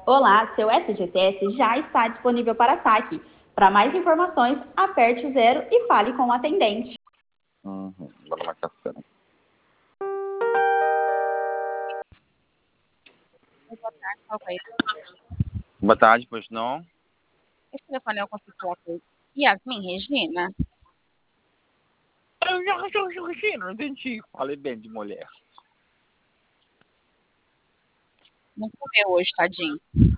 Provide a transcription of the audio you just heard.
Olá, seu FGTS já está disponível para saque. Para mais informações, aperte o 0 e fale com o atendente. Bora marcar cena. Boa tarde, qual é? Boa tarde, pois não? Esse telefone eu consigo falar com Yasmin Regina? Não entendi. Falei bem de mulher. Não comeu hoje, tadinho.